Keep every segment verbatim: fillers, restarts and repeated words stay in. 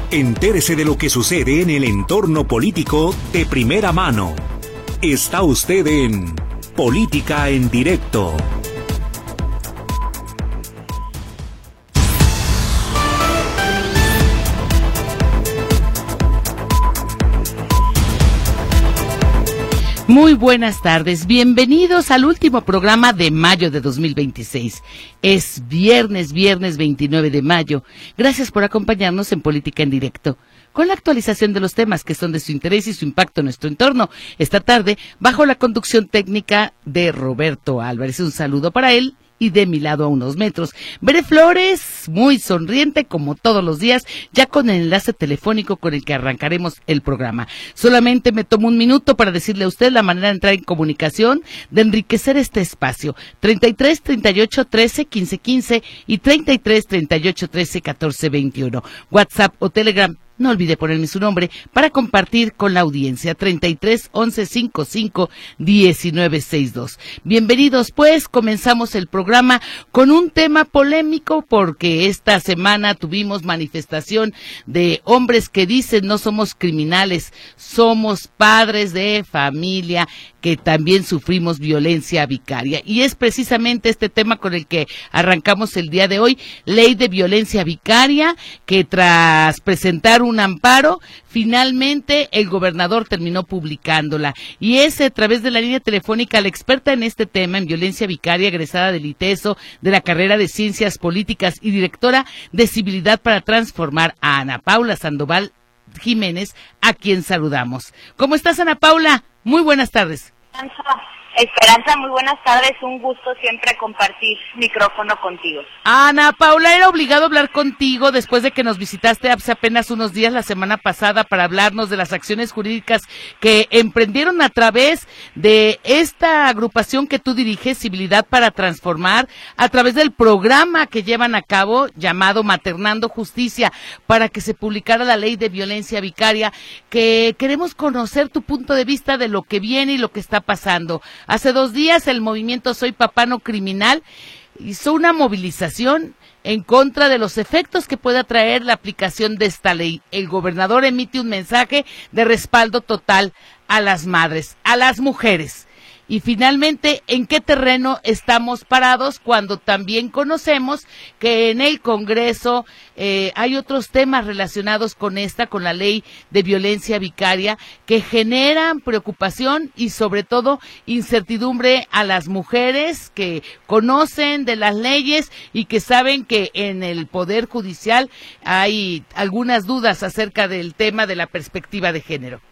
Entérese de lo que sucede en el entorno político de primera mano. Está usted en Política en Directo. Muy buenas tardes, bienvenidos al último programa de mayo de dos mil veintiséis. Es viernes, viernes veintinueve de mayo. Gracias por acompañarnos en Política en Directo, con la actualización de los temas que son de su interés y su impacto en nuestro entorno. Esta tarde, bajo la conducción técnica de Roberto Álvarez. Un saludo para él. Y de mi lado a unos metros, Bere Flores, muy sonriente como todos los días, ya con el enlace telefónico con el que arrancaremos el programa. Solamente me tomo un minuto para decirle a usted la manera de entrar en comunicación, de enriquecer este espacio. treinta y tres, treinta y ocho, trece, quince, quince y treinta y tres, treinta y ocho, trece, catorce, veintiuno. WhatsApp o Telegram. No olvide ponerme su nombre para compartir con la audiencia. treinta y tres, once, cincuenta y cinco, diecinueve, sesenta y dos. Bienvenidos, pues, comenzamos el programa con un tema polémico porque esta semana tuvimos manifestación de hombres que dicen no somos criminales, somos padres de familia que también sufrimos violencia vicaria. Y es precisamente este tema con el que arrancamos el día de hoy, ley de violencia vicaria, que tras presentar un amparo, finalmente el gobernador terminó publicándola. Y es a través de la línea telefónica la experta en este tema, en violencia vicaria, egresada del ITESO, de la carrera de Ciencias Políticas y directora de Civilidad para Transformar, a Ana Paula Sandoval Jiménez, a quien saludamos. ¿Cómo estás, Ana Paula? Muy buenas tardes. Esperanza, muy buenas tardes, un gusto siempre compartir micrófono contigo. Ana Paula, era obligado hablar contigo después de que nos visitaste hace apenas unos días la semana pasada para hablarnos de las acciones jurídicas que emprendieron a través de esta agrupación que tú diriges, Civilidad para Transformar, a través del programa que llevan a cabo llamado Maternando Justicia, para que se publicara la ley de violencia vicaria, que queremos conocer tu punto de vista de lo que viene y lo que está pasando. Hace dos días el movimiento Soy Papá No Criminal hizo una movilización en contra de los efectos que pueda traer la aplicación de esta ley. El gobernador emite un mensaje de respaldo total a las madres, a las mujeres. Y finalmente, ¿en qué terreno estamos parados cuando también conocemos que en el Congreso eh, hay otros temas relacionados con esta, con la ley de violencia vicaria, que generan preocupación y sobre todo incertidumbre a las mujeres que conocen de las leyes y que saben que en el Poder Judicial hay algunas dudas acerca del tema de la perspectiva de género?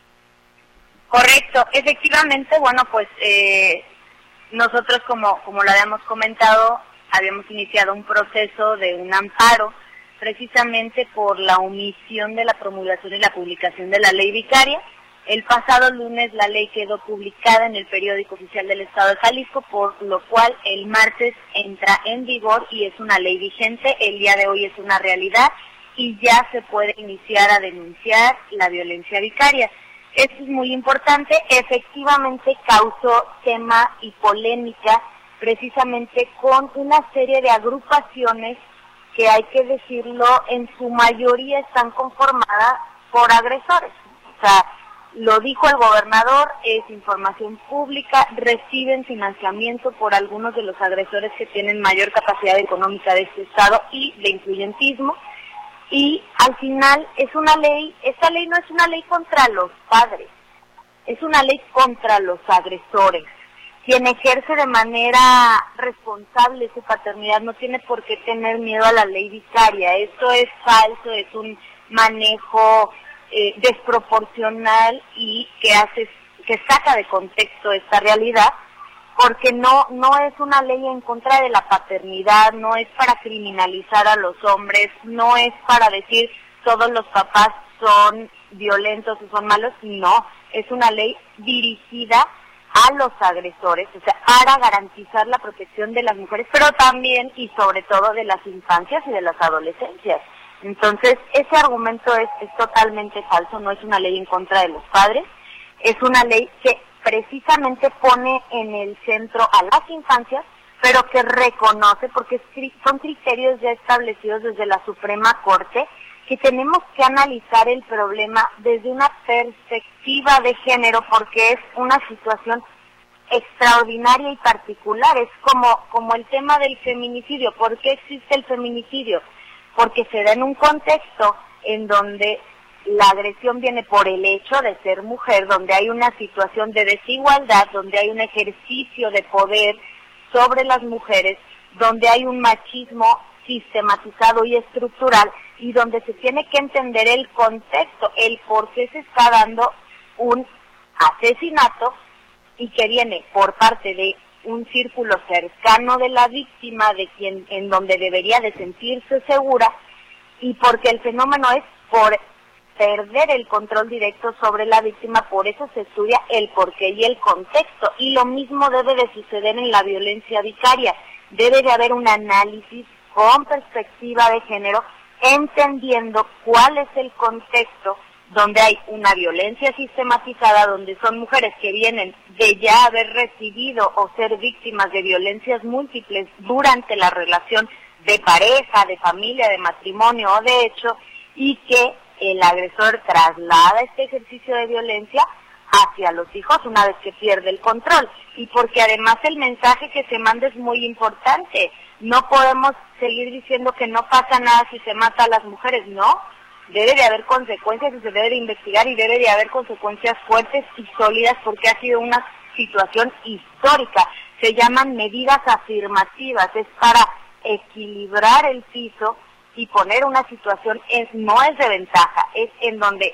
Correcto, efectivamente, bueno, pues eh, nosotros como, como lo habíamos comentado, habíamos iniciado un proceso de un amparo precisamente por la omisión de la promulgación y la publicación de la ley vicaria. El pasado lunes la ley quedó publicada en el periódico oficial del Estado de Jalisco, por lo cual el martes entra en vigor y es una ley vigente. El día de hoy es una realidad y ya se puede iniciar a denunciar la violencia vicaria. Esto es muy importante, efectivamente causó tema y polémica precisamente con una serie de agrupaciones que, hay que decirlo, en su mayoría están conformadas por agresores. O sea, lo dijo el gobernador, es información pública, reciben financiamiento por algunos de los agresores que tienen mayor capacidad económica de este estado y de influyentismo. Y al final es una ley, esta ley no es una ley contra los padres, es una ley contra los agresores. Quien ejerce de manera responsable su paternidad no tiene por qué tener miedo a la ley vicaria. Esto es falso, es un manejo eh, desproporcional y que hace, que saca de contexto esta realidad, porque no no es una ley en contra de la paternidad, no es para criminalizar a los hombres, no es para decir todos los papás son violentos o son malos, no, es una ley dirigida a los agresores, o sea, para garantizar la protección de las mujeres, pero también y sobre todo de las infancias y de las adolescencias. Entonces, ese argumento es, es totalmente falso, no es una ley en contra de los padres, es una ley que precisamente pone en el centro a las infancias, pero que reconoce, porque son criterios ya establecidos desde la Suprema Corte, que tenemos que analizar el problema desde una perspectiva de género, porque es una situación extraordinaria y particular. Es como, como el tema del feminicidio. ¿Por qué existe el feminicidio? Porque se da en un contexto en donde la agresión viene por el hecho de ser mujer, donde hay una situación de desigualdad, donde hay un ejercicio de poder sobre las mujeres, donde hay un machismo sistematizado y estructural, y donde se tiene que entender el contexto, el por qué se está dando un asesinato, y que viene por parte de un círculo cercano de la víctima, de quien en donde debería de sentirse segura, y porque el fenómeno es por perder el control directo sobre la víctima. Por eso se estudia el porqué y el contexto, y lo mismo debe de suceder en la violencia vicaria. Debe de haber un análisis con perspectiva de género, entendiendo cuál es el contexto donde hay una violencia sistematizada, donde son mujeres que vienen de ya haber recibido o ser víctimas de violencias múltiples durante la relación de pareja, de familia, de matrimonio o de hecho, y que el agresor traslada este ejercicio de violencia hacia los hijos una vez que pierde el control. Y porque además el mensaje que se manda es muy importante. No podemos seguir diciendo que no pasa nada si se mata a las mujeres, no. Debe de haber consecuencias y se debe de investigar, y debe de haber consecuencias fuertes y sólidas, porque ha sido una situación histórica. Se llaman medidas afirmativas, es para equilibrar el piso y poner una situación, es, no es de ventaja, es en donde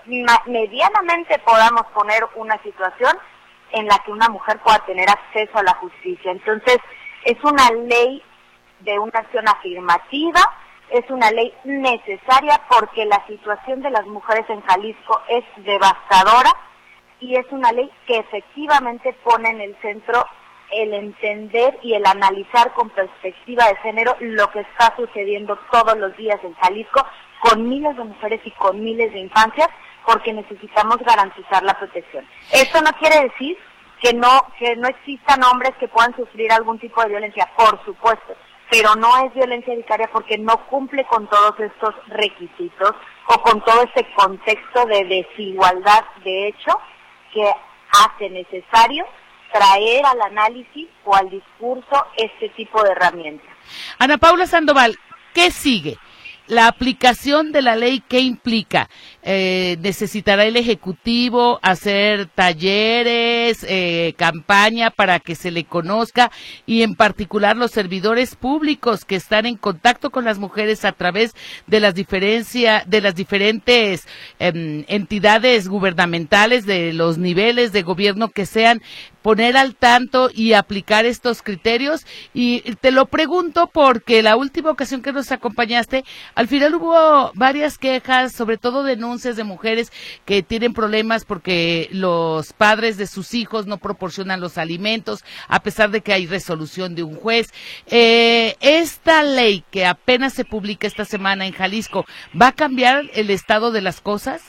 medianamente podamos poner una situación en la que una mujer pueda tener acceso a la justicia. Entonces, es una ley de una acción afirmativa, es una ley necesaria porque la situación de las mujeres en Jalisco es devastadora, y es una ley que efectivamente pone en el centro el entender y el analizar con perspectiva de género lo que está sucediendo todos los días en Jalisco con miles de mujeres y con miles de infancias, porque necesitamos garantizar la protección. Esto no quiere decir que no que no existan hombres que puedan sufrir algún tipo de violencia, por supuesto, pero no es violencia vicaria porque no cumple con todos estos requisitos o con todo este contexto de desigualdad de hecho que hace necesario traer al análisis o al discurso este tipo de herramientas. Ana Paula Sandoval, ¿qué sigue? La aplicación de la ley, ¿qué implica? Eh, ¿Necesitará el Ejecutivo hacer talleres, eh, campaña para que se le conozca, y en particular los servidores públicos que están en contacto con las mujeres a través de las diferencia, de las diferentes eh, entidades gubernamentales, de los niveles de gobierno que sean, poner al tanto y aplicar estos criterios? Y te lo pregunto porque la última ocasión que nos acompañaste, al final hubo varias quejas, sobre todo denuncias de mujeres que tienen problemas porque los padres de sus hijos no proporcionan los alimentos, a pesar de que hay resolución de un juez. Eh, esta ley que apenas se publica esta semana en Jalisco, ¿va a cambiar el estado de las cosas?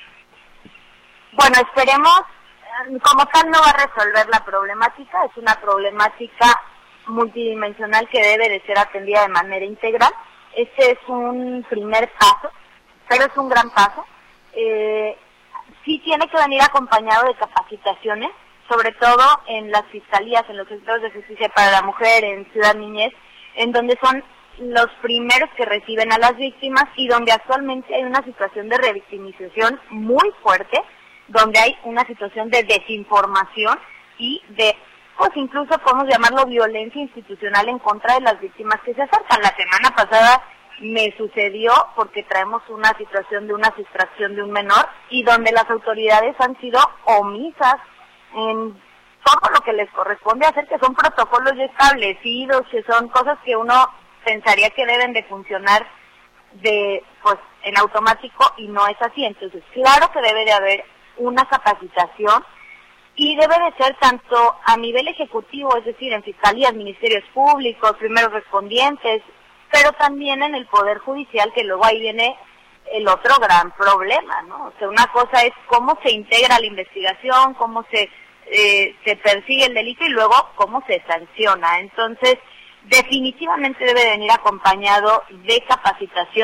Bueno, esperemos. Como tal no va a resolver la problemática, es una problemática multidimensional que debe de ser atendida de manera integral. Este es un primer paso, pero es un gran paso. Eh, sí tiene que venir acompañado de capacitaciones, sobre todo en las fiscalías, en los centros de justicia para la mujer, en Ciudad Niñez, en donde son los primeros que reciben a las víctimas y donde actualmente hay una situación de revictimización muy fuerte, donde hay una situación de desinformación y de, pues incluso podemos llamarlo violencia institucional en contra de las víctimas que se acercan. La semana pasada me sucedió porque traemos una situación de una sustracción de un menor y donde las autoridades han sido omisas en todo lo que les corresponde hacer, que son protocolos ya establecidos, que son cosas que uno pensaría que deben de funcionar de pues en automático, y no es así. Entonces, claro que debe de haber una capacitación, y debe de ser tanto a nivel ejecutivo, es decir, en fiscalías, ministerios públicos, primeros respondientes, pero también en el Poder Judicial, que luego ahí viene el otro gran problema, ¿no? O sea, una cosa es cómo se integra la investigación, cómo se eh, se persigue el delito y luego cómo se sanciona. Entonces, definitivamente debe venir acompañado de capacitación,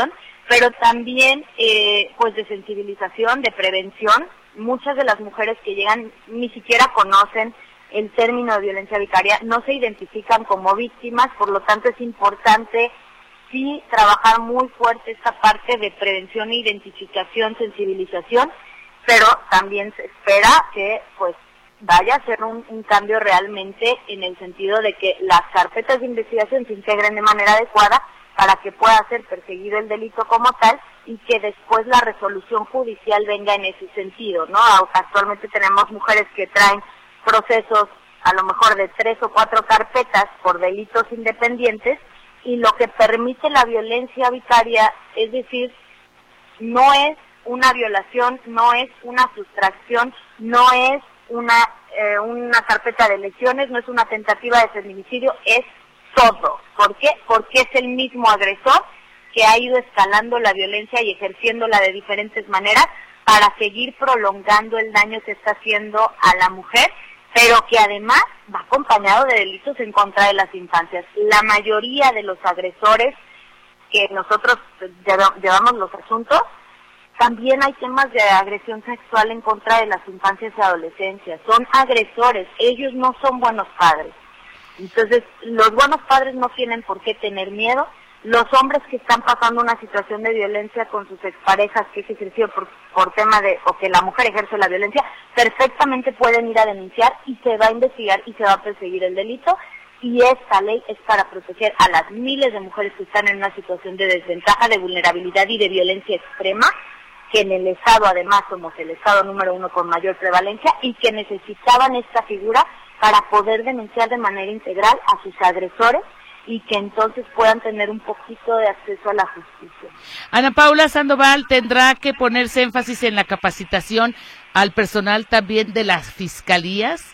pero también eh, pues de sensibilización, de prevención. Muchas de las mujeres que llegan ni siquiera conocen el término de violencia vicaria, no se identifican como víctimas, por lo tanto es importante sí trabajar muy fuerte esta parte de prevención, identificación, sensibilización, pero también se espera que pues vaya a ser un, un cambio realmente en el sentido de que las carpetas de investigación se integren de manera adecuada para que pueda ser perseguido el delito como tal y que después la resolución judicial venga en ese sentido, ¿no? Actualmente tenemos mujeres que traen procesos a lo mejor de tres o cuatro carpetas por delitos independientes, y lo que permite la violencia vicaria, es decir, no es una violación, no es una sustracción, no es una eh, una carpeta de lesiones, no es una tentativa de feminicidio, es todo. ¿Por qué? Porque es el mismo agresor que ha ido escalando la violencia y ejerciéndola de diferentes maneras para seguir prolongando el daño que está haciendo a la mujer, pero que además va acompañado de delitos en contra de las infancias. La mayoría de los agresores que nosotros llevamos los asuntos, también hay temas de agresión sexual en contra de las infancias y adolescencias. Son agresores, ellos no son buenos padres. Entonces, los buenos padres no tienen por qué tener miedo. Los hombres que están pasando una situación de violencia con sus exparejas, que es ejercido por, por tema de, o que la mujer ejerce la violencia, perfectamente pueden ir a denunciar y se va a investigar y se va a perseguir el delito. Y esta ley es para proteger a las miles de mujeres que están en una situación de desventaja, de vulnerabilidad y de violencia extrema, que en el Estado además somos el Estado número uno con mayor prevalencia y que necesitaban esta figura para poder denunciar de manera integral a sus agresores y que entonces puedan tener un poquito de acceso a la justicia. Ana Paula Sandoval, ¿tendrá que ponerse énfasis en la capacitación al personal también de las fiscalías?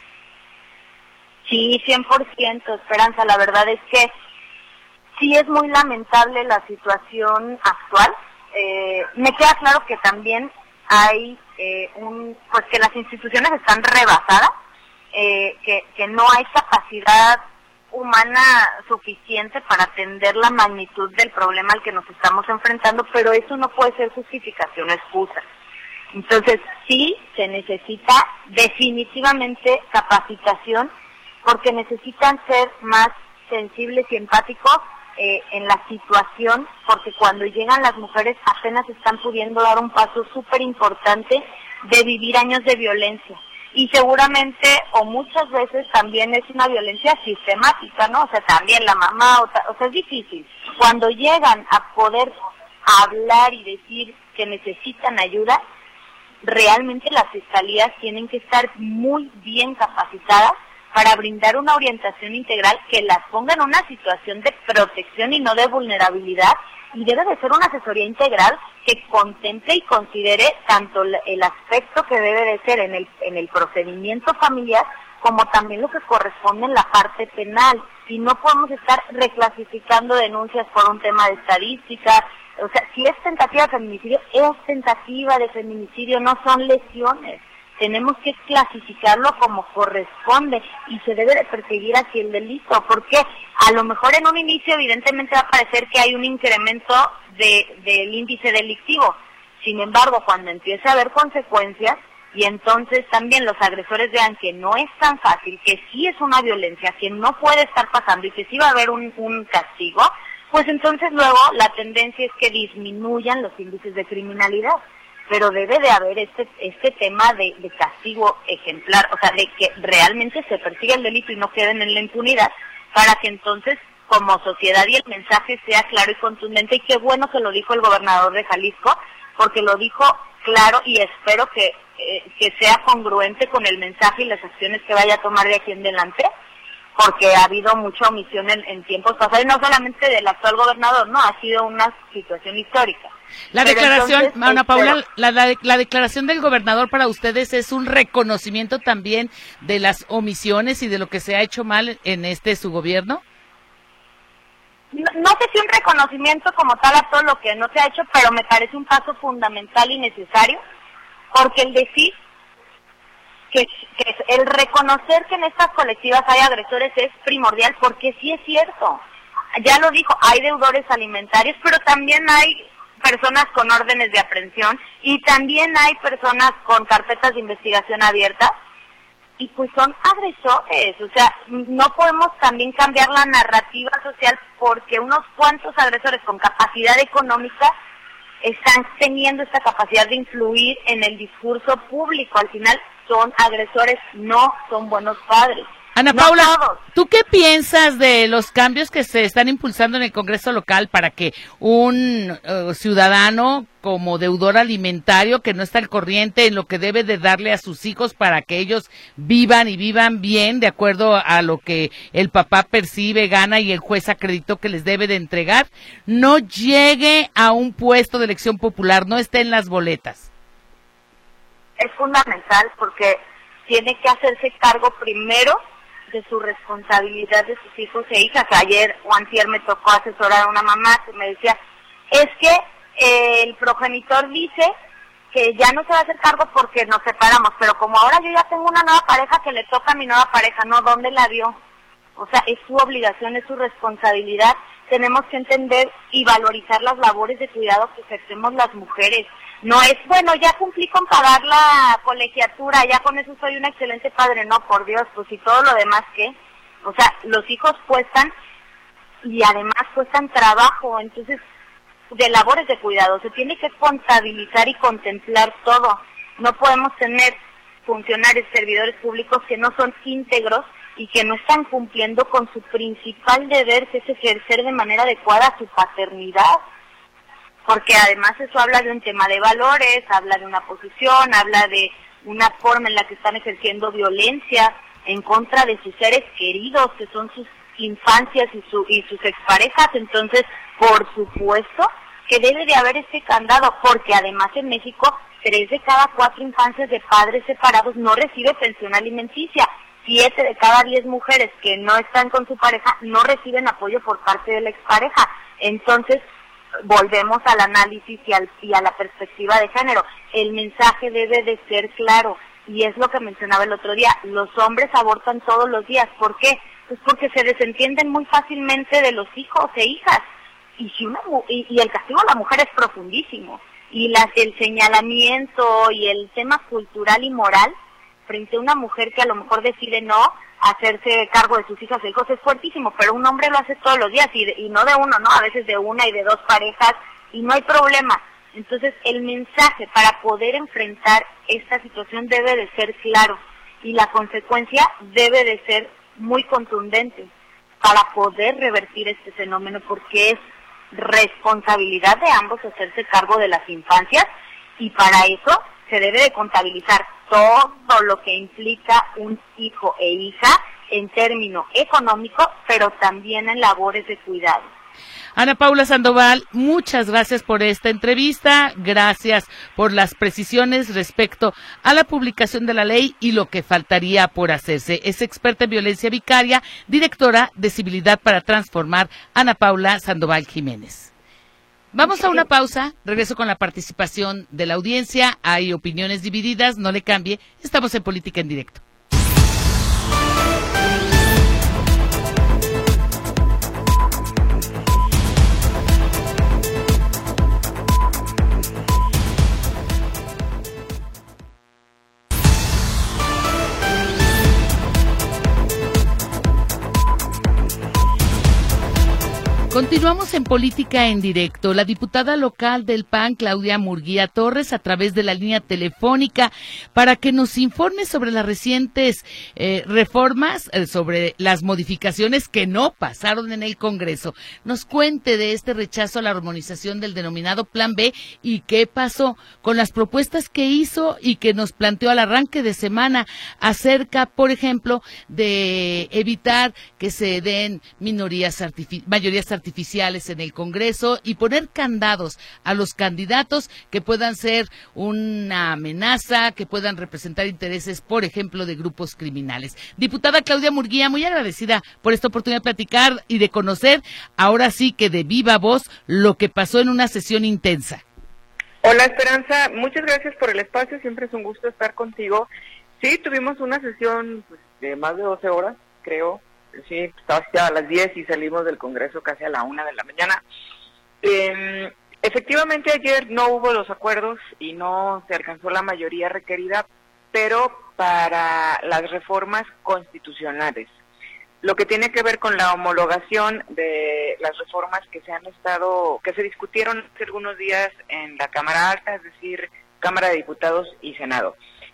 Sí, cien por ciento, Esperanza. La verdad es que sí es muy lamentable la situación actual. Eh, me queda claro que también hay eh, un, pues que las instituciones están rebasadas, eh, que, que no hay capacidad humana suficiente para atender la magnitud del problema al que nos estamos enfrentando, pero eso no puede ser justificación o excusa. Entonces sí se necesita definitivamente capacitación, porque necesitan ser más sensibles y empáticos eh, en la situación, porque cuando llegan las mujeres apenas están pudiendo dar un paso súper importante de vivir años de violencia. Y seguramente, o muchas veces también es una violencia sistemática, ¿no? O sea, también la mamá, o, o sea, es difícil. Cuando llegan a poder hablar y decir que necesitan ayuda, realmente las fiscalías tienen que estar muy bien capacitadas para brindar una orientación integral que las ponga en una situación de protección y no de vulnerabilidad, y debe de ser una asesoría integral que contemple y considere tanto el aspecto que debe de ser en el, en el procedimiento familiar, como también lo que corresponde en la parte penal. Y no podemos estar reclasificando denuncias por un tema de estadística. O sea, si es tentativa de feminicidio, es tentativa de feminicidio, no son lesiones. Tenemos que clasificarlo como corresponde y se debe de perseguir hacia el delito, porque a lo mejor en un inicio evidentemente va a parecer que hay un incremento de, del índice delictivo. Sin embargo, cuando empiece a haber consecuencias y entonces también los agresores vean que no es tan fácil, que sí es una violencia, que no puede estar pasando y que sí va a haber un, un castigo, pues entonces luego la tendencia es que disminuyan los índices de criminalidad. Pero debe de haber este este tema de, de castigo ejemplar, o sea, de que realmente se persiga el delito y no queden en la impunidad, para que entonces como sociedad y el mensaje sea claro y contundente. Y qué bueno que lo dijo el gobernador de Jalisco, porque lo dijo claro y espero que, eh, que sea congruente con el mensaje y las acciones que vaya a tomar de aquí en adelante, porque ha habido mucha omisión en, en tiempos pasados, y no solamente del actual gobernador, no, ha sido una situación histórica. La Pero declaración, entonces, Ana Paula, la, la, la declaración del gobernador para ustedes es un reconocimiento también de las omisiones y de lo que se ha hecho mal en este su gobierno. No, no sé si un reconocimiento como tal a todo lo que no se ha hecho, pero me parece un paso fundamental y necesario, porque el decir que, que el reconocer que en estas colectivas hay agresores es primordial, porque sí es cierto. Ya lo dijo, hay deudores alimentarios, pero también hay personas con órdenes de aprehensión y también hay personas con carpetas de investigación abiertas y pues son agresores. O sea, no podemos también cambiar la narrativa social porque unos cuantos agresores con capacidad económica están teniendo esta capacidad de influir en el discurso público. Al final son agresores, no son buenos padres. Ana no Paula, todos. ¿tú qué piensas de los cambios que se están impulsando en el Congreso local para que un uh, ciudadano como deudor alimentario que no está al corriente en lo que debe de darle a sus hijos para que ellos vivan y vivan bien de acuerdo a lo que el papá percibe, gana y el juez acreditó que les debe de entregar, no llegue a un puesto de elección popular, no esté en las boletas? Es fundamental porque tiene que hacerse cargo primero de su responsabilidad de sus hijos e hijas. Ayer o antier me tocó asesorar a una mamá que me decía, es que eh, el progenitor dice que ya no se va a hacer cargo porque nos separamos, pero como ahora yo ya tengo una nueva pareja que le toca a mi nueva pareja, ¿no? ¿Dónde la vio? O sea, es su obligación, es su responsabilidad. Tenemos que entender y valorizar las labores de cuidado que ejercemos las mujeres. No es, bueno, ya cumplí con pagar la colegiatura, ya con eso soy un excelente padre. No, por Dios, pues y todo lo demás, ¿qué? O sea, los hijos cuestan y además cuestan trabajo, entonces, de labores de cuidado. Se tiene que contabilizar y contemplar todo. No podemos tener funcionarios, servidores públicos que no son íntegros y que no están cumpliendo con su principal deber, que es ejercer de manera adecuada su paternidad. Porque además eso habla de un tema de valores, habla de una posición, habla de una forma en la que están ejerciendo violencia en contra de sus seres queridos, que son sus infancias y, su, y sus exparejas. Entonces, por supuesto que debe de haber este candado, porque además en México, tres de cada cuatro infancias de padres separados no recibe pensión alimenticia. Siete de cada diez mujeres que no están con su pareja no reciben apoyo por parte de la expareja. Entonces, volvemos al análisis y, al, y a la perspectiva de género. El mensaje debe de ser claro, y es lo que mencionaba el otro día, los hombres abortan todos los días. ¿Por qué? Pues porque se desentienden muy fácilmente de los hijos e hijas, y, si una, y, y el castigo a la mujer es profundísimo, y las, el señalamiento y el tema cultural y moral frente a una mujer que a lo mejor decide no hacerse cargo de sus hijas e hijos es fuertísimo, pero un hombre lo hace todos los días y, de, y no de uno, no, a veces de una y de dos parejas y no hay problema. Entonces el mensaje para poder enfrentar esta situación debe de ser claro y la consecuencia debe de ser muy contundente para poder revertir este fenómeno, porque es responsabilidad de ambos hacerse cargo de las infancias y para eso se debe de contabilizar todo lo que implica un hijo e hija en término económico, pero también en labores de cuidado. Ana Paula Sandoval, muchas gracias por esta entrevista, gracias por las precisiones respecto a la publicación de la ley y lo que faltaría por hacerse. Es experta en violencia vicaria, directora de Civilidad para Transformar, Ana Paula Sandoval Jiménez. Vamos a una pausa, regreso con la participación de la audiencia, hay opiniones divididas, no le cambie, estamos en Política en Directo. Continuamos en Política en Directo. La diputada local del P A N, Claudia Murguía Torres, a través de la línea telefónica, para que nos informe sobre las recientes eh, reformas, eh, sobre las modificaciones que no pasaron en el Congreso. Nos cuente de este rechazo a la armonización del denominado Plan B y qué pasó con las propuestas que hizo y que nos planteó al arranque de semana acerca, por ejemplo, de evitar que se den minorías artifici- mayorías artificiales artificiales en el Congreso y poner candados a los candidatos que puedan ser una amenaza, que puedan representar intereses, por ejemplo, de grupos criminales. Diputada Claudia Murguía, muy agradecida por esta oportunidad de platicar y de conocer, ahora sí que de viva voz, lo que pasó en una sesión intensa. Hola Esperanza, muchas gracias por el espacio, siempre es un gusto estar contigo. Sí, tuvimos una sesión pues, de más de doce horas, creo. Sí, estaba ya a las diez y salimos del Congreso casi a la una de la mañana. Eh, efectivamente, efectivamente ayer no hubo los acuerdos y no se alcanzó la mayoría requerida, pero para las reformas constitucionales. Lo que tiene que ver con la homologación de las reformas que se han estado, que se discutieron hace algunos días en la Cámara Alta, es decir, Cámara de Diputados y Senado,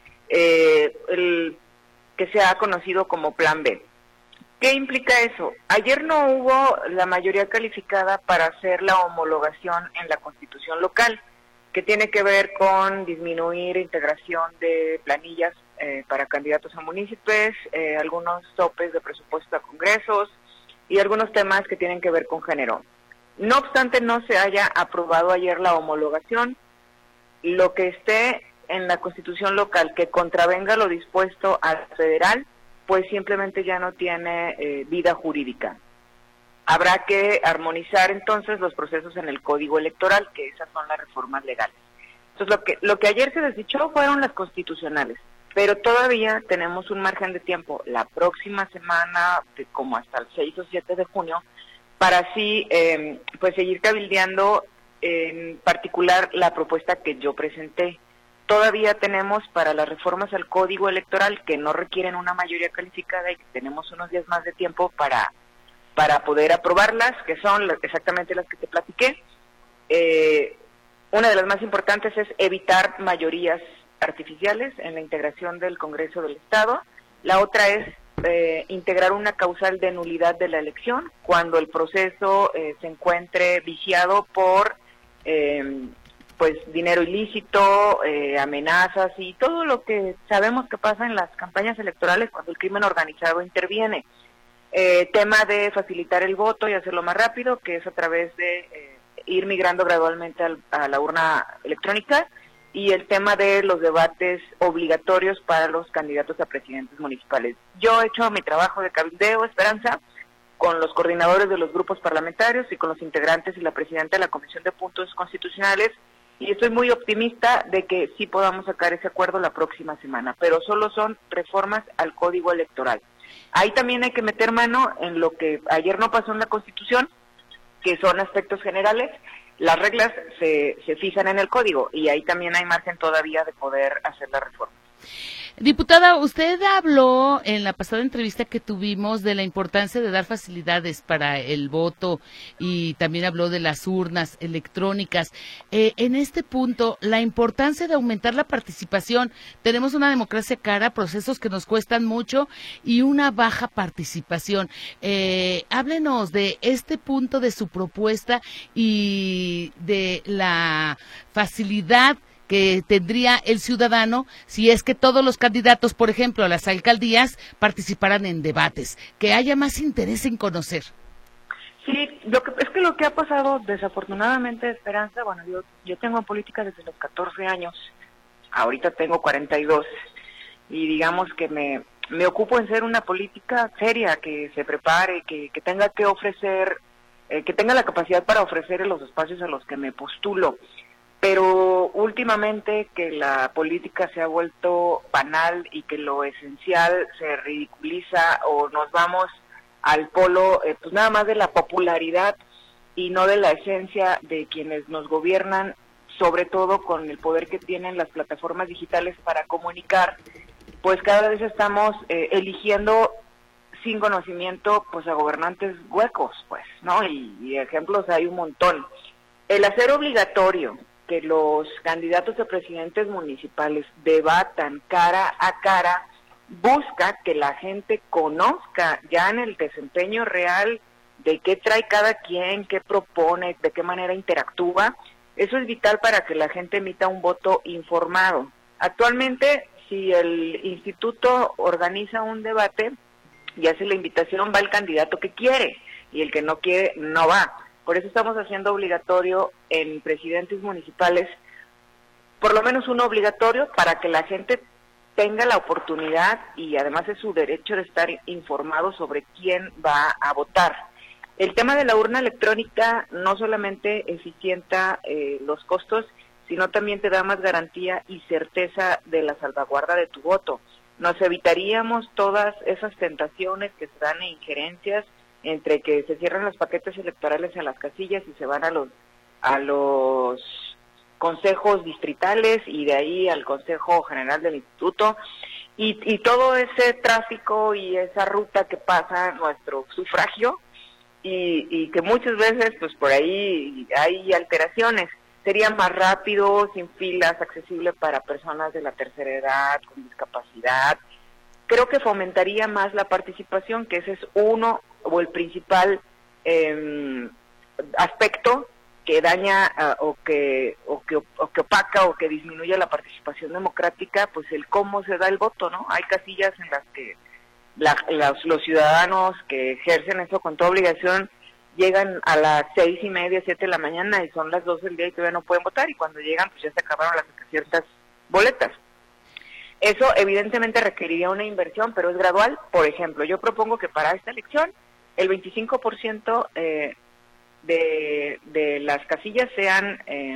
eh, el que se ha conocido como Plan B. ¿Qué implica eso? Ayer no hubo la mayoría calificada para hacer la homologación en la Constitución local, que tiene que ver con disminuir integración de planillas eh, para candidatos a municipios, eh, algunos topes de presupuesto a congresos y algunos temas que tienen que ver con género. No obstante, no se haya aprobado ayer la homologación, lo que esté en la Constitución local que contravenga lo dispuesto al federal, pues simplemente ya no tiene eh, vida jurídica. Habrá que armonizar entonces los procesos en el Código Electoral, que esas son las reformas legales. Entonces lo que lo que ayer se desdichó fueron las constitucionales, pero todavía tenemos un margen de tiempo la próxima semana, de como hasta el seis o siete de junio, para así eh, pues seguir cabildeando en particular la propuesta que yo presenté. Todavía tenemos para las reformas al Código Electoral que no requieren una mayoría calificada y que tenemos unos días más de tiempo para para poder aprobarlas, que son exactamente las que te platiqué. Eh, una de las más importantes es evitar mayorías artificiales en la integración del Congreso del Estado. La otra es eh, integrar una causal de nulidad de la elección cuando el proceso eh, se encuentre viciado por eh, pues dinero ilícito, eh, amenazas y todo lo que sabemos que pasa en las campañas electorales cuando el crimen organizado interviene. Eh, tema de facilitar el voto y hacerlo más rápido, que es a través de eh, ir migrando gradualmente al, a la urna electrónica, y el tema de los debates obligatorios para los candidatos a presidentes municipales. Yo he hecho mi trabajo de cabildeo, Esperanza, con los coordinadores de los grupos parlamentarios y con los integrantes y la presidenta de la Comisión de Puntos Constitucionales, y estoy muy optimista de que sí podamos sacar ese acuerdo la próxima semana, pero solo son reformas al Código Electoral. Ahí también hay que meter mano en lo que ayer no pasó en la Constitución, que son aspectos generales. Las reglas se, se fijan en el Código y ahí también hay margen todavía de poder hacer la reforma. Diputada, usted habló en la pasada entrevista que tuvimos de la importancia de dar facilidades para el voto y también habló de las urnas electrónicas. Eh, en este punto, la importancia de aumentar la participación. Tenemos una democracia cara, procesos que nos cuestan mucho y una baja participación. Eh, háblenos de este punto de su propuesta y de la facilidad que tendría el ciudadano si es que todos los candidatos, por ejemplo, a las alcaldías, participaran en debates, que haya más interés en conocer. Sí, lo que es que lo que ha pasado desafortunadamente, Esperanza, bueno, yo yo tengo en política desde los catorce años, ahorita tengo cuarenta y dos, y digamos que me me ocupo en ser una política seria, que se prepare, que, que tenga que ofrecer, eh, que tenga la capacidad para ofrecer los espacios a los que me postulo. Pero últimamente que la política se ha vuelto banal y que lo esencial se ridiculiza o nos vamos al polo eh, pues nada más de la popularidad y no de la esencia de quienes nos gobiernan, sobre todo con el poder que tienen las plataformas digitales para comunicar, pues cada vez estamos eh, eligiendo sin conocimiento pues a gobernantes huecos, pues, ¿no? Y, y ejemplos hay un montón. El hacer obligatorio que los candidatos a presidentes municipales debatan cara a cara, busca que la gente conozca ya en el desempeño real de qué trae cada quien, qué propone, de qué manera interactúa. Eso es vital para que la gente emita un voto informado. Actualmente, si el instituto organiza un debate y hace la invitación, va el candidato que quiere, y el que no quiere, no va. Por eso estamos haciendo obligatorio en presidentes municipales, por lo menos uno obligatorio, para que la gente tenga la oportunidad y además es su derecho de estar informado sobre quién va a votar. El tema de la urna electrónica no solamente eficienta eh, los costos, sino también te da más garantía y certeza de la salvaguarda de tu voto. Nos evitaríamos todas esas tentaciones que se dan e injerencias entre que se cierran los paquetes electorales a las casillas y se van a los a los los consejos distritales y de ahí al Consejo General del Instituto, y, y todo ese tráfico y esa ruta que pasa nuestro sufragio, y, y que muchas veces pues por ahí hay alteraciones. Sería más rápido, sin filas, accesible para personas de la tercera edad, con discapacidad. Creo que fomentaría más la participación, que ese es uno o el principal eh, aspecto que daña uh, o que o que o que opaca o que disminuye la participación democrática, pues el cómo se da el voto, ¿no? Hay casillas en las que la, las, los ciudadanos que ejercen eso con toda obligación llegan a las seis y media, siete de la mañana y son las doce del día y todavía no pueden votar, y cuando llegan pues ya se acabaron las ciertas boletas. Eso evidentemente requeriría una inversión, pero es gradual. Por ejemplo, yo propongo que para esta elección el veinticinco por ciento eh, de, de las casillas sean eh,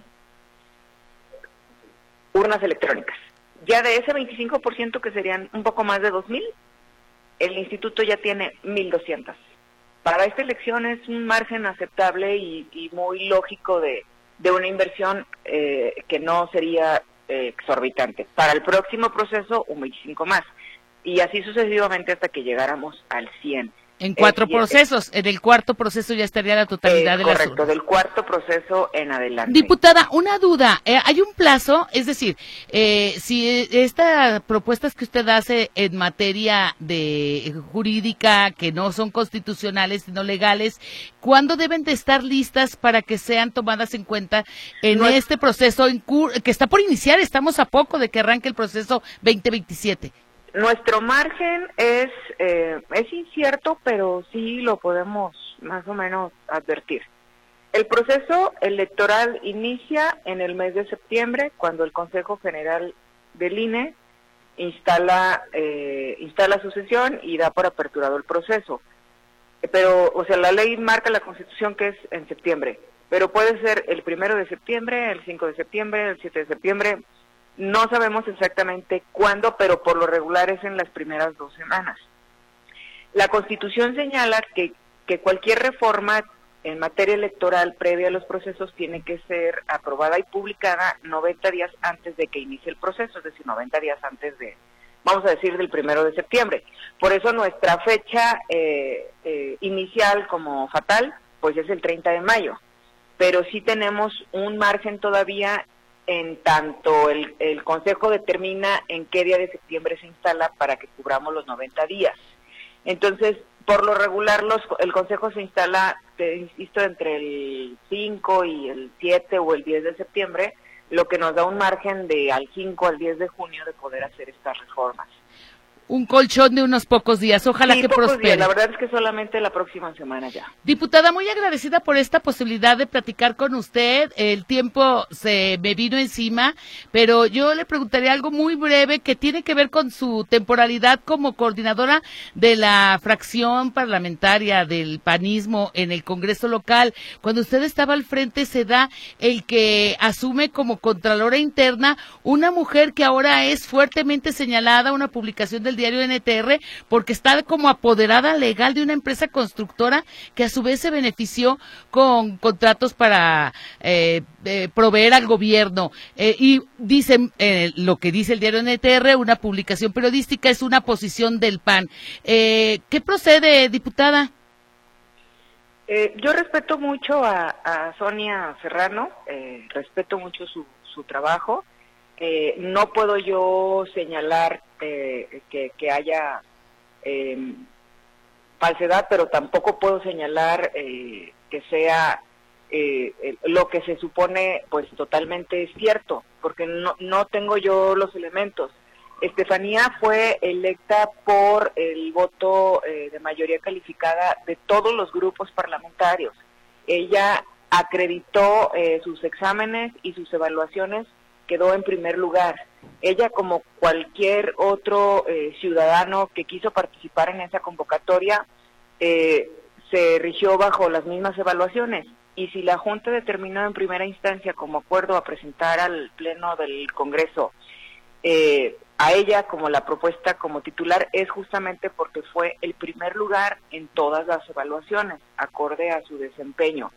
urnas electrónicas. Ya de ese veinticinco por ciento, que serían un poco más de dos mil, el instituto ya tiene mil doscientas. Para esta elección es un margen aceptable y, y muy lógico de, de una inversión eh, que no sería eh, exorbitante. Para el próximo proceso, un veinticinco más. Y así sucesivamente hasta que llegáramos al cien. En cuatro eh, procesos, en el cuarto proceso ya estaría la totalidad eh, de las urnas. Correcto, del cuarto proceso en adelante. Diputada, una duda, eh, ¿hay un plazo? Es decir, eh, si estas propuestas que usted hace en materia de jurídica, que no son constitucionales, sino legales, ¿cuándo deben de estar listas para que sean tomadas en cuenta en no es... este proceso en cur- que está por iniciar? Estamos a poco de que arranque el proceso veinte veintisiete. Nuestro margen es eh, es incierto, pero sí lo podemos más o menos advertir. El proceso electoral inicia en el mes de septiembre, cuando el Consejo General del I N E instala eh, instala su sesión y da por aperturado el proceso. Pero, o sea, la ley marca la Constitución que es en septiembre, pero puede ser el primero de septiembre, el cinco de septiembre, el siete de septiembre. No sabemos exactamente cuándo, pero por lo regular es en las primeras dos semanas. La Constitución señala que, que cualquier reforma en materia electoral previa a los procesos tiene que ser aprobada y publicada noventa días antes de que inicie el proceso, es decir, noventa días antes de, vamos a decir, del primero de septiembre. Por eso nuestra fecha eh, eh, inicial como fatal, pues es el treinta de mayo. Pero sí tenemos un margen todavía en tanto el, el Consejo determina en qué día de septiembre se instala para que cubramos los noventa días. Entonces, por lo regular, los, el Consejo se instala, te insisto, entre el cinco y el siete o el diez de septiembre, lo que nos da un margen de al cinco al diez de junio de poder hacer estas reformas. Un colchón de unos pocos días, ojalá sí, que pocos prospere. Días. La verdad es que solamente la próxima semana ya. Diputada, muy agradecida por esta posibilidad de platicar con usted. El tiempo se me vino encima, pero yo le preguntaría algo muy breve que tiene que ver con su temporalidad como coordinadora de la fracción parlamentaria del panismo en el Congreso local. Cuando usted estaba al frente, se da el que asume como contralora interna una mujer que ahora es fuertemente señalada, una publicación del diario N T R, porque está como apoderada legal de una empresa constructora que a su vez se benefició con contratos para eh, eh, proveer al gobierno. Eh, y dicen, eh, lo que dice el diario N T R, una publicación periodística, es una posición del P A N. Eh, ¿Qué procede, diputada? Eh, yo respeto mucho a, a Sonia Serrano, eh, respeto mucho su, su trabajo. Eh, no puedo yo señalar eh, que, que haya eh, falsedad, pero tampoco puedo señalar eh, que sea eh, lo que se supone pues totalmente cierto, porque no, no tengo yo los elementos. Estefanía fue electa por el voto eh, de mayoría calificada de todos los grupos parlamentarios. Ella acreditó eh, sus exámenes y sus evaluaciones, quedó en primer lugar. Ella, como cualquier otro eh, ciudadano que quiso participar en esa convocatoria, eh, se rigió bajo las mismas evaluaciones. Y si la Junta determinó en primera instancia como acuerdo a presentar al Pleno del Congreso eh, a ella como la propuesta como titular, es justamente porque fue el primer lugar en todas las evaluaciones, acorde a su desempeño.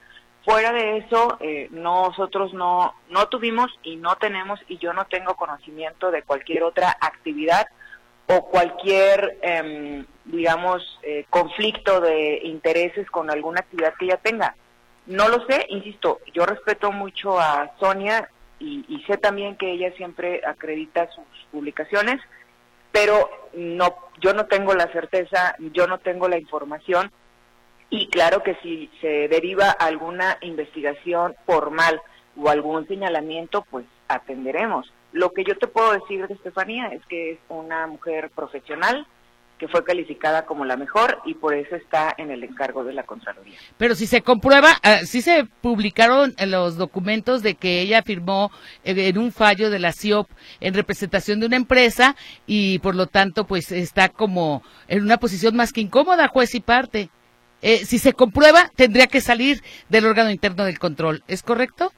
Fuera de eso, eh, nosotros no, no tuvimos y no tenemos, y yo no tengo conocimiento de cualquier otra actividad o cualquier, eh, digamos, eh, conflicto de intereses con alguna actividad que ella tenga. No lo sé, insisto, yo respeto mucho a Sonia y, y sé también que ella siempre acredita sus publicaciones, pero no, yo no tengo la certeza, yo no tengo la información. Y claro que si se deriva alguna investigación formal o algún señalamiento, pues atenderemos. Lo que yo te puedo decir de Estefanía es que es una mujer profesional, que fue calificada como la mejor y por eso está en el encargo de la Contraloría. Pero si se comprueba, uh, sí se publicaron los documentos de que ella firmó en un fallo de la C I O P en representación de una empresa y por lo tanto pues está como en una posición más que incómoda, juez y parte. Eh, si se comprueba, tendría que salir del órgano interno del control, ¿es correcto?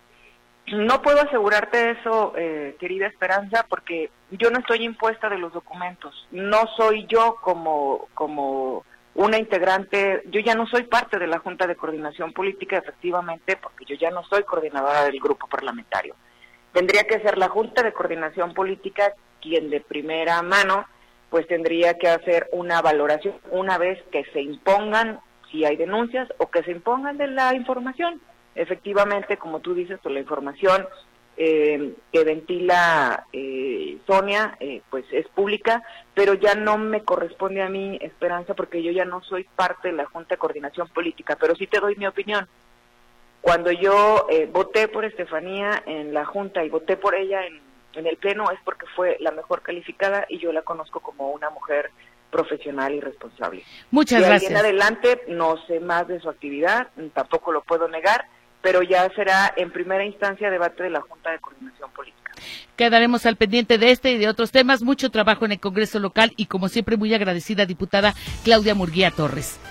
No puedo asegurarte eso, eh, querida Esperanza, porque yo no estoy impuesta de los documentos. No soy yo como, como una integrante, yo ya no soy parte de la Junta de Coordinación Política, efectivamente, porque yo ya no soy coordinadora del grupo parlamentario. Tendría que ser la Junta de Coordinación Política quien de primera mano pues tendría que hacer una valoración una vez que se impongan, si hay denuncias, o que se impongan de la información. Efectivamente, como tú dices, pues la información eh, que ventila eh, Sonia, eh, pues es pública, pero ya no me corresponde a mí, Esperanza, porque yo ya no soy parte de la Junta de Coordinación Política, pero sí te doy mi opinión. Cuando yo eh, voté por Estefanía en la Junta y voté por ella en en el Pleno es porque fue la mejor calificada y yo la conozco como una mujer profesional y responsable. Muchas de gracias. De ahí en adelante no sé más de su actividad, tampoco lo puedo negar, pero ya será en primera instancia debate de la Junta de Coordinación Política. Quedaremos al pendiente de este y de otros temas, mucho trabajo en el Congreso local y como siempre muy agradecida diputada Claudia Murguía Torres.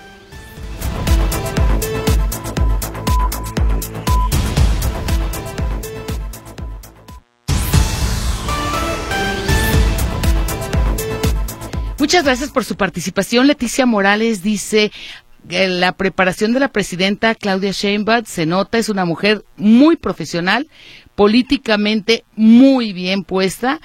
Muchas gracias por su participación. Leticia Morales dice que la preparación de la presidenta Claudia Sheinbaum se nota, es una mujer muy profesional, políticamente muy bien puesta.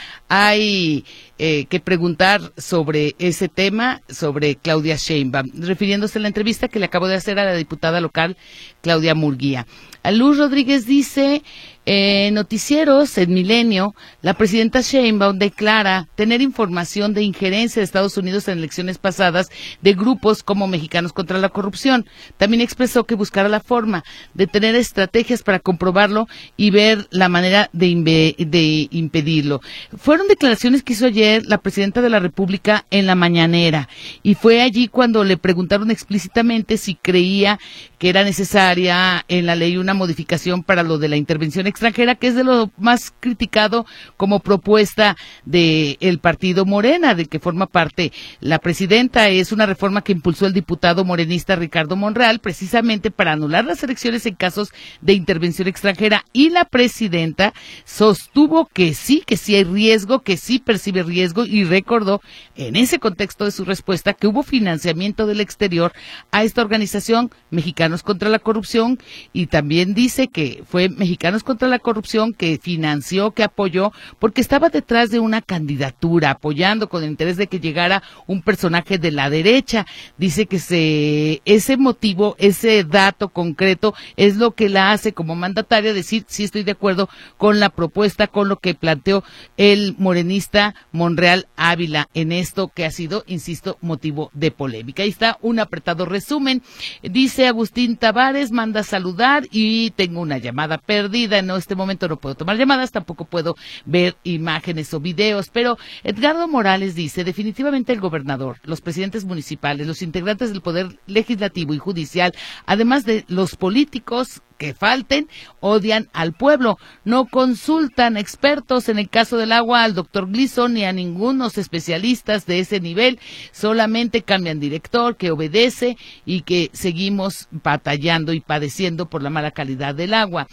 Hay eh, que preguntar sobre ese tema, sobre Claudia Sheinbaum, refiriéndose a la entrevista que le acabo de hacer a la diputada local Claudia Murguía. A Luz Rodríguez dice, eh, noticieros en Milenio, la presidenta Sheinbaum declara tener información de injerencia de Estados Unidos en elecciones pasadas de grupos como Mexicanos contra la Corrupción. También expresó que buscará la forma de tener estrategias para comprobarlo y ver la manera de, imbe, de impedirlo. Fueron declaraciones que hizo ayer la presidenta de la República en la mañanera y fue allí cuando le preguntaron explícitamente si creía que era necesaria en la ley una modificación para lo de la intervención extranjera, que es de lo más criticado como propuesta de el partido Morena, de que forma parte la presidenta. Es una reforma que impulsó el diputado morenista Ricardo Monreal, precisamente para anular las elecciones en casos de intervención extranjera, y la presidenta sostuvo que sí, que sí hay riesgo, que sí percibe riesgo, y recordó en ese contexto de su respuesta que hubo financiamiento del exterior a esta organización Mexicanos contra la Corrupción, y también dice que fue Mexicanos contra la Corrupción que financió, que apoyó, porque estaba detrás de una candidatura, apoyando con el interés de que llegara un personaje de la derecha. Dice que se, ese motivo, ese dato concreto es lo que la hace como mandataria decir, sí estoy de acuerdo con la propuesta, con lo que planteó el morenista Monreal Ávila en esto que ha sido, insisto, motivo de polémica. Ahí está un apretado resumen. Dice Agustín Tavares, manda a saludar y tengo una llamada perdida. En este momento no puedo tomar llamadas, tampoco puedo ver imágenes o videos, pero Edgardo Morales dice, definitivamente el gobernador, los presidentes municipales, los integrantes del Poder Legislativo y Judicial, además de los políticos que falten, odian al pueblo, no consultan expertos en el caso del agua al doctor Gleason ni a ningunos especialistas de ese nivel, solamente cambian director que obedece y que seguimos batallando y padeciendo por la mala calidad del agua.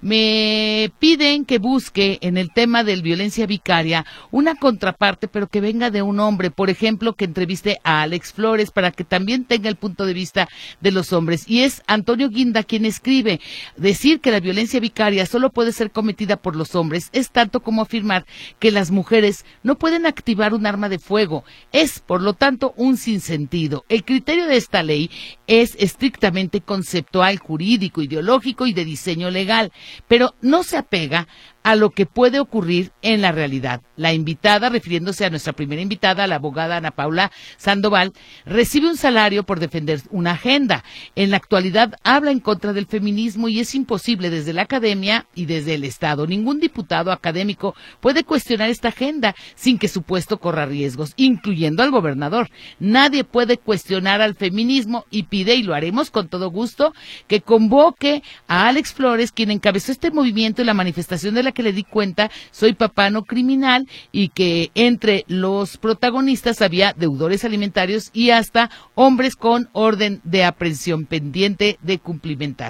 Me piden que busque en el tema de violencia vicaria una contraparte, pero que venga de un hombre, por ejemplo, que entreviste a Alex Flores para que también tenga el punto de vista de los hombres, y es Antonio Guinda quien escribe, Decir que la violencia vicaria solo puede ser cometida por los hombres es tanto como afirmar que las mujeres no pueden activar un arma de fuego. Es, por lo tanto, un sinsentido. El criterio de esta ley es estrictamente conceptual, jurídico, ideológico y de diseño legal, pero no se apega a lo que puede ocurrir en la realidad. La invitada, refiriéndose a nuestra primera invitada, la abogada Ana Paula Sandoval, recibe un salario por defender una agenda. En la actualidad habla en contra del feminismo y es imposible desde la academia y desde el Estado. Ningún diputado académico puede cuestionar esta agenda sin que su puesto corra riesgos, incluyendo al gobernador. Nadie puede cuestionar al feminismo y pide, y lo haremos con todo gusto, que convoque a Alex Flores, quien encabezó este movimiento y la manifestación de la que le di cuenta, soy papá no criminal, y que entre los protagonistas había deudores alimentarios y hasta hombres con orden de aprehensión pendiente de cumplimentar.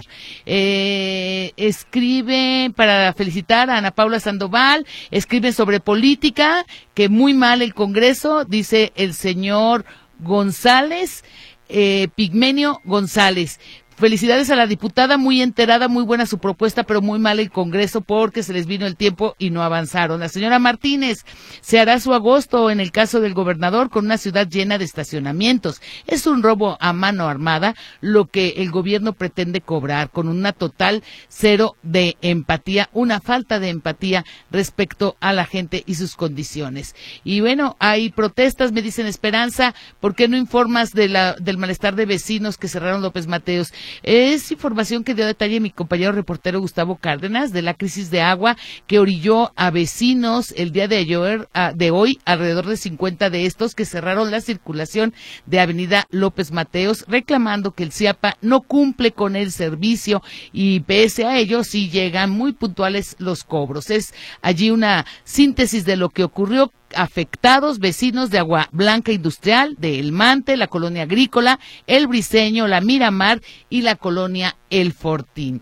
Eh, escribe para felicitar a Ana Paula Sandoval, escribe sobre política, que muy mal el Congreso, dice el señor González, eh, Pigmenio González. Felicidades a la diputada, muy enterada, muy buena su propuesta, pero muy mal el Congreso porque se les vino el tiempo y no avanzaron. La señora Martínez, se hará su agosto en el caso del gobernador con una ciudad llena de estacionamientos. Es un robo a mano armada lo que el gobierno pretende cobrar, con una total cero de empatía, una falta de empatía respecto a la gente y sus condiciones. Y bueno, hay protestas, me dicen Esperanza, ¿por qué no informas de la, del malestar de vecinos que cerraron López Mateos? Es información que dio detalle mi compañero reportero Gustavo Cárdenas de la crisis de agua que orilló a vecinos el día de ayer, de hoy, alrededor de cincuenta de estos que cerraron la circulación de Avenida López Mateos, reclamando que el CIAPA no cumple con el servicio y pese a ello sí llegan muy puntuales los cobros. Es allí una síntesis de lo que ocurrió. Afectados vecinos de Agua Blanca Industrial, de El Mante, la colonia Agrícola, El Briceño, la Miramar y la colonia El Fortín.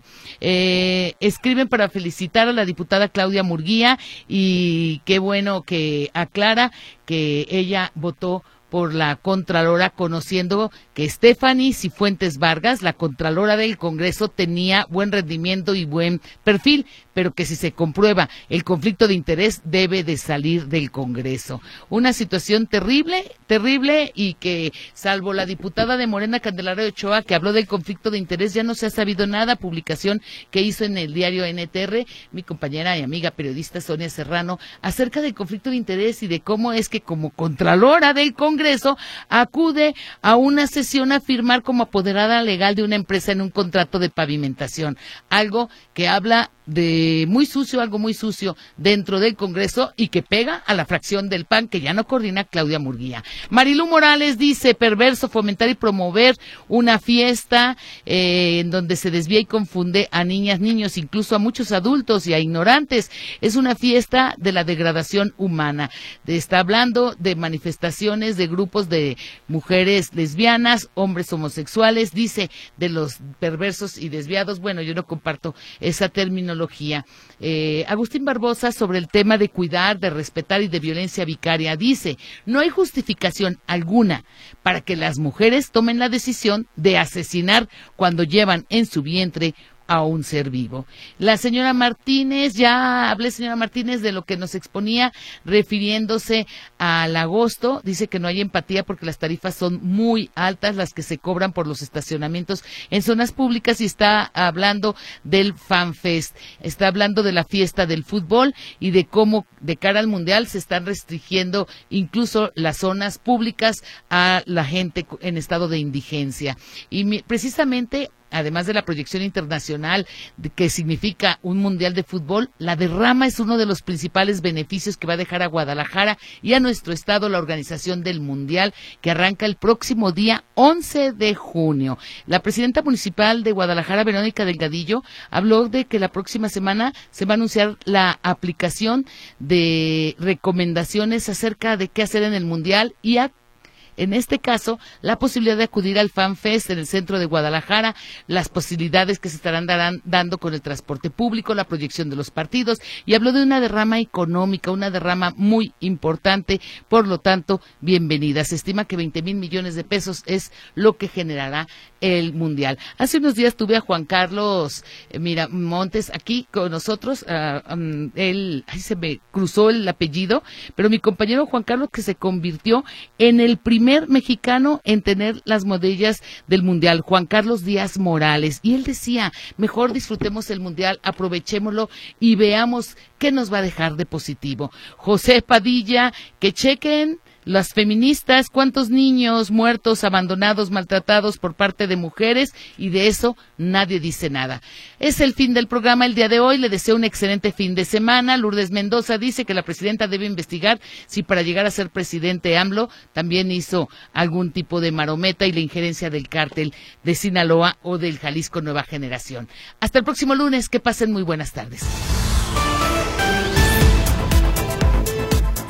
Eh, escriben para felicitar a la diputada Claudia Murguía y qué bueno que aclara que ella votó por la Contralora, conociendo que Stephanie Cifuentes Vargas, la Contralora del Congreso, tenía buen rendimiento y buen perfil, pero que si se comprueba el conflicto de interés debe de salir del Congreso. Una situación terrible, terrible y que salvo la diputada de Morena Candelaria Ochoa que habló del conflicto de interés ya no se ha sabido nada, publicación que hizo en el diario N T R mi compañera y amiga periodista Sonia Serrano acerca del conflicto de interés y de cómo es que como Contralora del Congreso acude a una sesión a firmar como apoderada legal de una empresa en un contrato de pavimentación, algo que habla de muy sucio, algo muy sucio dentro del Congreso y que pega a la fracción del P A N que ya no coordina Claudia Murguía. Marilú Morales dice, perverso fomentar y promover una fiesta eh, en donde se desvía y confunde a niñas, niños, incluso a muchos adultos y a ignorantes. Es una fiesta de la degradación humana. Está hablando de manifestaciones de grupos de mujeres lesbianas, hombres homosexuales, dice de los perversos y desviados. Bueno, yo no comparto esa terminología. Eh, Agustín Barbosa sobre el tema de cuidar, de respetar y de violencia vicaria dice, no hay justificación alguna para que las mujeres tomen la decisión de asesinar cuando llevan en su vientre a un ser vivo. La señora Martínez, ya hablé señora Martínez de lo que nos exponía refiriéndose al agosto, dice que no hay empatía porque las tarifas son muy altas las que se cobran por los estacionamientos en zonas públicas y está hablando del FanFest, está hablando de la fiesta del fútbol y de cómo de cara al mundial se están restringiendo incluso las zonas públicas a la gente en estado de indigencia y mi, precisamente además de la proyección internacional que significa un mundial de fútbol, la derrama es uno de los principales beneficios que va a dejar a Guadalajara y a nuestro estado la organización del mundial que arranca el próximo día once de junio. La presidenta municipal de Guadalajara, Verónica Delgadillo, habló de que la próxima semana se va a anunciar la aplicación de recomendaciones acerca de qué hacer en el mundial y a en este caso, la posibilidad de acudir al FanFest en el centro de Guadalajara, las posibilidades que se estarán darán, dando con el transporte público, la proyección de los partidos, y habló de una derrama económica, una derrama muy importante, por lo tanto, bienvenida. Se estima que veinte mil millones de pesos es lo que generará el Mundial. Hace unos días tuve a Juan Carlos eh, mira, Montes aquí con nosotros, uh, um, él, ay, se me cruzó el apellido, pero mi compañero Juan Carlos, que se convirtió en el primer mexicano en tener las medallas del Mundial, Juan Carlos Díaz Morales, y él decía, mejor disfrutemos el Mundial, aprovechémoslo y veamos qué nos va a dejar de positivo. José Padilla, que chequen las feministas, cuántos niños muertos, abandonados, maltratados por parte de mujeres, y de eso nadie dice nada. Es el fin del programa el día de hoy, le deseo un excelente fin de semana. Lourdes Mendoza dice que la presidenta debe investigar si para llegar a ser presidente AMLO también hizo algún tipo de marometa y la injerencia del cártel de Sinaloa o del Jalisco Nueva Generación. Hasta el próximo lunes, que pasen muy buenas tardes.